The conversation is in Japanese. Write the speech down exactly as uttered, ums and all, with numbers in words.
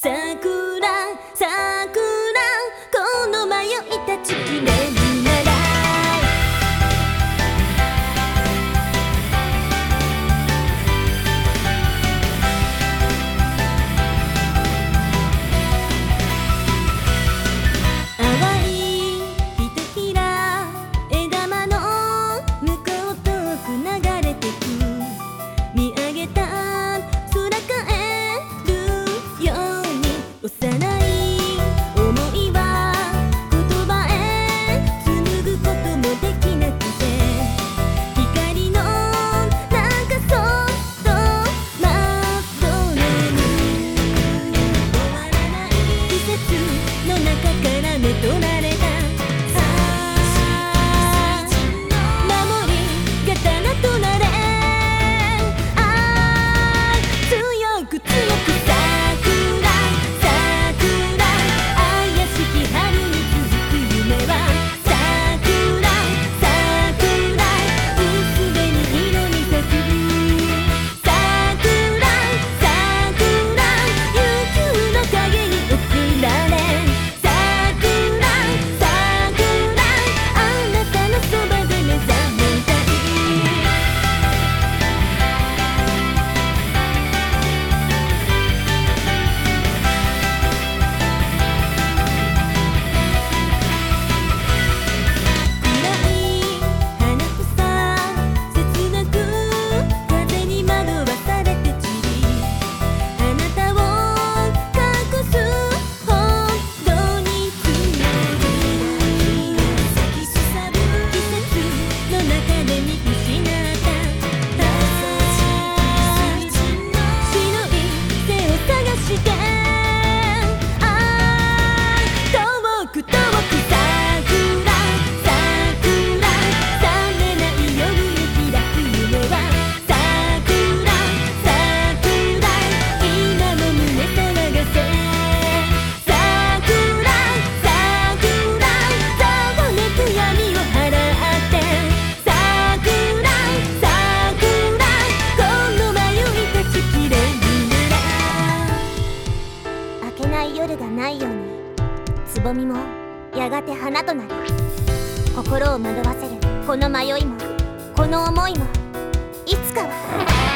桜桜この迷いたちきれになら淡いひとひら枝間の向こう遠く流れてく見上げた空かえるように幼い想いは言葉へ紡ぐこともできなくて光の中そっと待っとれる終わらない季節の中からめとられた守り刀となれ強く強く桜桜怪しき春に続く夢は桜桜薄紅色に咲く桜桜悠久の影に送られ桜桜あなたのそばで目覚めたい夜がないようにつぼみもやがて花となる心を惑わせるこの迷いもこの想いもいつかは